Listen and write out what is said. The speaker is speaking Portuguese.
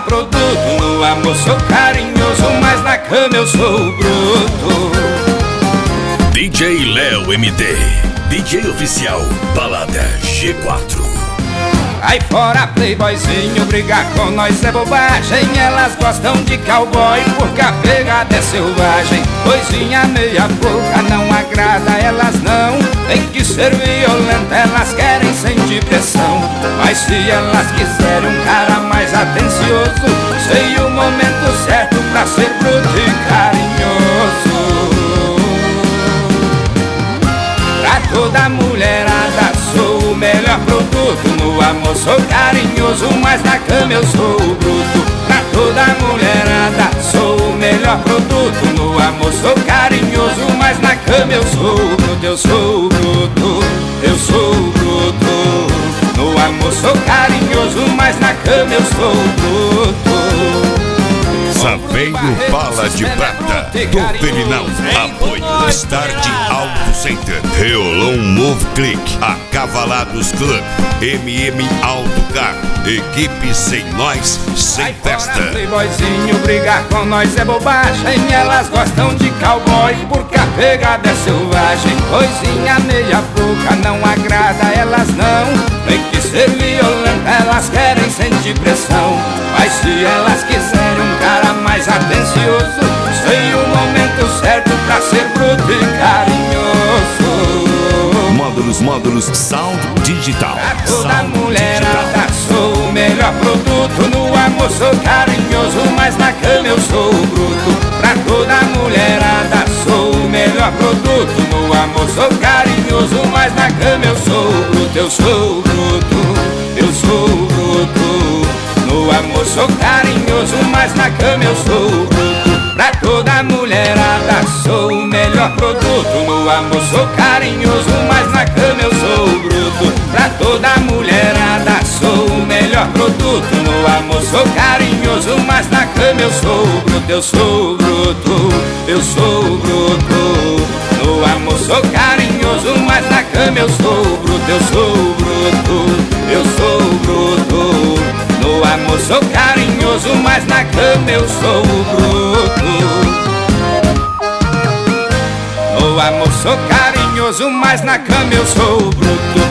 produto. No amor sou carinhoso, mas na cama eu sou bruto. DJ Léo MD, DJ oficial, balada G4. Aí fora playboyzinho, brigar com nós é bobagem. Elas gostam de cowboy porque a pegada é selvagem. Coisinha meia boca não agrada elas não. Tem que ser violenta, elas querem sentir pressão. Mas se elas quiserem um cara mais atencioso, sei o momento certo pra ser bruto e carinhoso. Pra toda mulherada sou o melhor produto. No amor sou carinhoso, mas na cama eu sou bruto. Pra toda mulherada sou o melhor produto. No amor sou carinhoso, mas na cama eu sou bruto. Eu sou bruto, eu sou bruto. No amor sou carinhoso, mas na cama eu sou bruto. Saveiro Bala de Prata, do Terminal, apoio Start Auto Center, Reolon Move Click, Acavalados Club, MM Autocar, equipe sem nós, sem festa. Playboyzinho, brigar com nós é bobagem. Elas gostam de cowboy porque a pegada é selvagem. Coisinha meia boca não agrada elas não. Tem que ser violenta, elas querem sentir pressão. Mas se elas quiserem um cara mais atencioso, sei o momento certo pra ser bruto e carinhoso. Módulos Sound Digital. Pra toda mulherada sou o melhor produto. No amor sou carinhoso, mas na cama eu sou bruto. Pra toda mulherada sou o melhor produto. No amor sou carinhoso, mas na cama eu sou bruto. Eu sou bruto, eu sou bruto. No amor sou carinhoso, mas na cama eu sou bruto. Pra toda mulherada sou o melhor produto. No amor sou carinhoso, mas na cama eu sou bruto. Pra toda mulherada sou o melhor produto. No amor sou carinhoso, mas na cama eu sou bruto. Eu sou bruto, eu sou bruto. No amor sou carinhoso, mas na cama eu sou bruto. Eu sou bruto, eu sou bruto. No amor sou carinhoso, mas na cama eu sou bruto. No amor sou carinhoso, mas na cama eu sou bruto.